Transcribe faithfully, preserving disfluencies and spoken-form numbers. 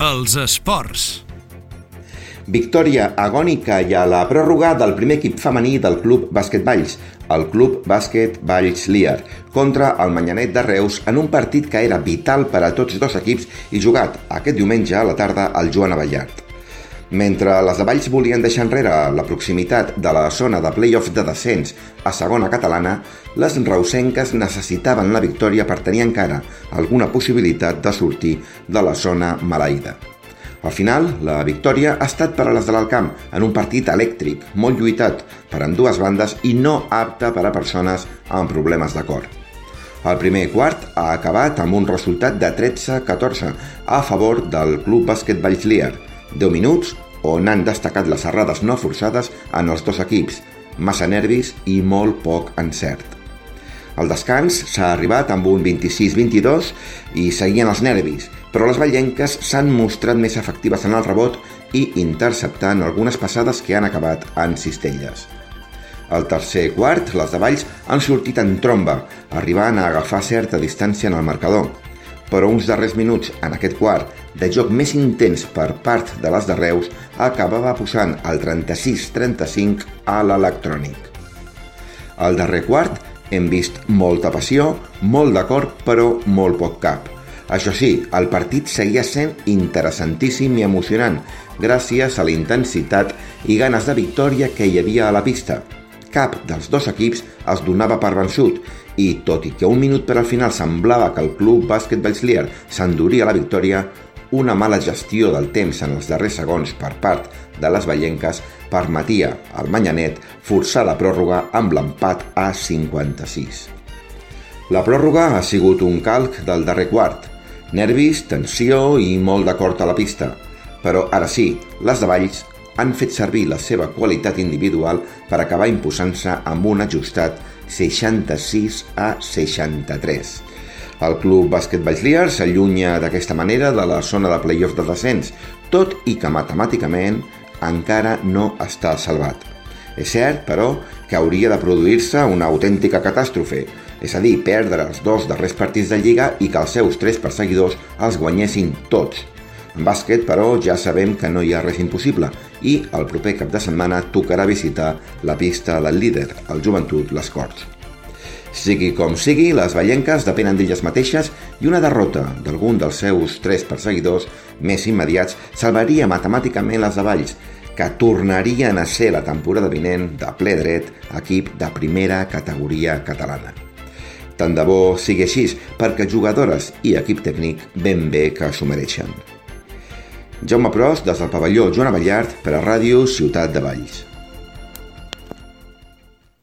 Els esports. Victòria agònica i a la pròrroga del primer equip femení del Club Bàsquet Valls, el Club Bàsquet Valls Liar, contra el Manyanet de Reus en un partit que era vital per a tots dos equips i jugat aquest diumenge a la tarda al Joan Abellart. Mentre les de Valls volien deixar enrere la proximitat de la zona de play-off de descens a segona catalana, les reusenques necessitaven la victòria per tenir encara alguna possibilitat de sortir de la zona maleïda. Al final, la victòria ha estat per a les de l'Alcamp en un partit elèctric, molt lluitat per ambdues bandes i no apte per a persones amb problemes de cor. El primer quart ha acabat amb un resultat de tretze a catorze a favor del Club Bàsquet Valls Liar, deu minuts on han destacat les errades no forçades en els dos equips, massa nervis i molt poc encert. Al descans s'ha arribat amb un vint-i-sis a vint-i-dos i seguien els nervis, però les vallenques s'han mostrat més efectives en el rebot i interceptant algunes passades que han acabat en cistelles. Al tercer quart, les de Valls han sortit en tromba, arribant a agafar certa distància en el marcador, però uns darrers minuts en aquest quart de joc més intens per part de les de Reus acabava posant el trenta-sis a trenta-cinc a l'electrònic. Al darrer quart hem vist molta passió, molt d'acord, però molt poc cap. Això sí, el partit seguia sent interessantíssim i emocionant, gràcies a la intensitat i ganes de victòria que hi havia a la pista. Cap dels dos equips es donava per vençut i, tot i que un minut per al final semblava que el Club Bàsquet Valls Liar s'enduria la victòria, una mala gestió del temps en els darrers segons per part de les vallenques permetia al Manyanet forçar la pròrroga amb l'empat a cinquanta-sis. La pròrroga ha sigut un calc del darrer quart. Nervis, tensió i molt d'acord a la pista. Però ara sí, les de Valls han fet servir la seva qualitat individual per acabar imposant-se amb un ajustat seixanta-sis a seixanta-tres. El Club Bàsquet Valls Liar s'allunya d'aquesta manera de la zona de play-off de descens, tot i que matemàticament encara no està salvat. És cert, però, que hauria de produir-se una autèntica catàstrofe, és a dir, perdre els dos darrers partits de Lliga i que els seus tres perseguidors els guanyessin tots. En bàsquet, però, ja sabem que no hi ha res impossible i el proper cap de setmana tocarà visitar la pista del líder, el Joventut Les Corts. Sigui com sigui, les vallenques depenen d'elles mateixes i una derrota d'algun dels seus tres perseguidors més immediats salvaria matemàticament les de Valls, que tornarien a ser la temporada vinent de ple dret equip de primera categoria catalana. Tant de bo sigui així, perquè jugadores i equip tècnic ben bé que s'ho mereixen. Jaume Pros, des del pavelló Joan Abellart, per a Ràdio Ciutat de Valls.